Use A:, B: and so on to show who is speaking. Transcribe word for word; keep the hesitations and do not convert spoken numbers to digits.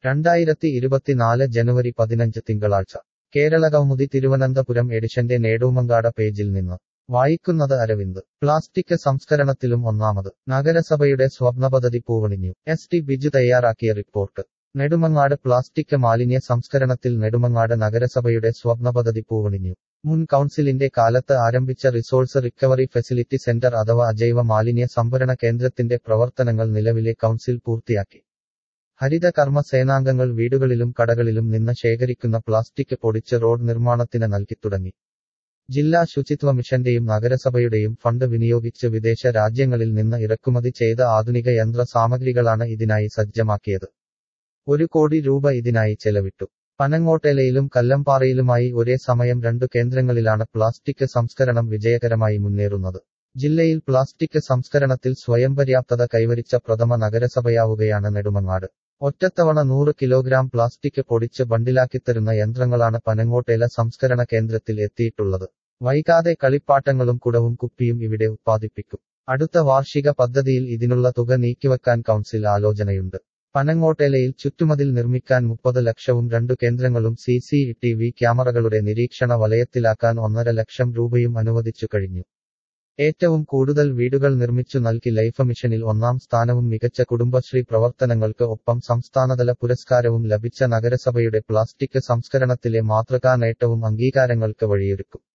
A: രണ്ടായിരത്തി ഇരുപത്തിനാല് ജനുവരി പതിനഞ്ച് തിങ്കളാഴ്ച കേരളകൗമുദി തിരുവനന്തപുരം എഡിഷന്റെ നേടൂമങ്കാട പേജിൽ നിന്ന് വായിക്കുന്നത് അരവിന്ദ്. പ്ലാസ്റ്റിക് സംസ്കരണത്തിലും ഒന്നാമത്. നഗരസഭയുടെ സ്വപ്നപദ്ധതി പൂവണിഞ്ഞു. എസ് ടി ബിജു തയ്യാറാക്കിയ റിപ്പോർട്ട്. നെടുമങ്ങാട് പ്ലാസ്റ്റിക് മാലിന്യ സംസ്കരണത്തിൽ നെടുമങ്ങാട് നഗരസഭയുടെ സ്വപ്നപദ്ധതി പൂവണിഞ്ഞു. മുൻ കൗൺസിലിന്റെ കാലത്ത് ആരംഭിച്ച റിസോഴ്സ് റിക്കവറി ഫെസിലിറ്റി സെന്റർ അഥവാ അജൈവ മാലിന്യ സംഭരണ കേന്ദ്രത്തിന്റെ പ്രവർത്തനങ്ങൾ നിലവിലെ കൗൺസിൽ പൂർത്തിയാക്കി. ഹരിത കർമ്മ സേനാംഗങ്ങൾ വീടുകളിലും കടകളിലും നിന്ന് ശേഖരിക്കുന്ന പ്ലാസ്റ്റിക് പൊടിച്ച് റോഡ് നിർമ്മാണത്തിന് നൽകിത്തുടങ്ങി. ജില്ലാ ശുചിത്വ മിഷന്റെയും നഗരസഭയുടെയും ഫണ്ട് വിനിയോഗിച്ച് വിദേശ രാജ്യങ്ങളിൽ നിന്ന് ഇറക്കുമതി ചെയ്ത ആധുനിക യന്ത്ര സാമഗ്രികളാണ് ഇതിനായി സജ്ജമാക്കിയത്. ഒരു കോടി രൂപ ഇതിനായി ചെലവിട്ടു. പനങ്ങോട്ടെലയിലും കല്ലമ്പാറയിലുമായി ഒരേ സമയം രണ്ടു കേന്ദ്രങ്ങളിലാണ് പ്ലാസ്റ്റിക് സംസ്കരണം വിജയകരമായി മുന്നേറുന്നത്. ജില്ലയിൽ പ്ലാസ്റ്റിക് സംസ്കരണത്തിൽ സ്വയംപര്യാപ്തത കൈവരിച്ച പ്രഥമ നഗരസഭയാവുകയാണ് നെടുമങ്ങാട്. ഒറ്റത്തവണ നൂറ് കിലോഗ്രാം പ്ലാസ്റ്റിക് പൊടിച്ച് ബണ്ടിലാക്കിത്തരുന്ന യന്ത്രങ്ങളാണ് പനങ്ങോട്ടെല സംസ്കരണ കേന്ദ്രത്തിൽ എത്തിയിട്ടുള്ളത്. വൈകാതെ കളിപ്പാട്ടങ്ങളും കുടവും കുപ്പിയും ഇവിടെ ഉത്പാദിപ്പിക്കും. അടുത്ത വാർഷിക പദ്ധതിയിൽ ഇതിനുള്ള തുക നീക്കിവെക്കാൻ കൗൺസിൽ ആലോചനയുണ്ട്. പനങ്ങോട്ടെലയിൽ ചുറ്റുമതിൽ നിർമ്മിക്കാൻ മുപ്പത് ലക്ഷവും രണ്ടു കേന്ദ്രങ്ങളും സി സി ടി വി ക്യാമറകളുടെ നിരീക്ഷണ വലയത്തിലാക്കാൻ ഒന്നര ലക്ഷം രൂപയും അനുവദിച്ചു കഴിഞ്ഞു. ഏറ്റവും കൂടുതൽ വീടുകൾ നിർമ്മിച്ചു നൽകി ലൈഫ് മിഷനിൽ ഒന്നാം സ്ഥാനവും മികച്ച കുടുംബശ്രീ പ്രവർത്തനങ്ങൾക്ക് ഒപ്പം സംസ്ഥാനതല പുരസ്കാരവും ലഭിച്ച നഗരസഭയുടെ പ്ലാസ്റ്റിക് സംസ്കരണത്തിലെ മാതൃകാ നേട്ടവും അംഗീകാരങ്ങൾക്ക് വഴിയൊരുക്കും.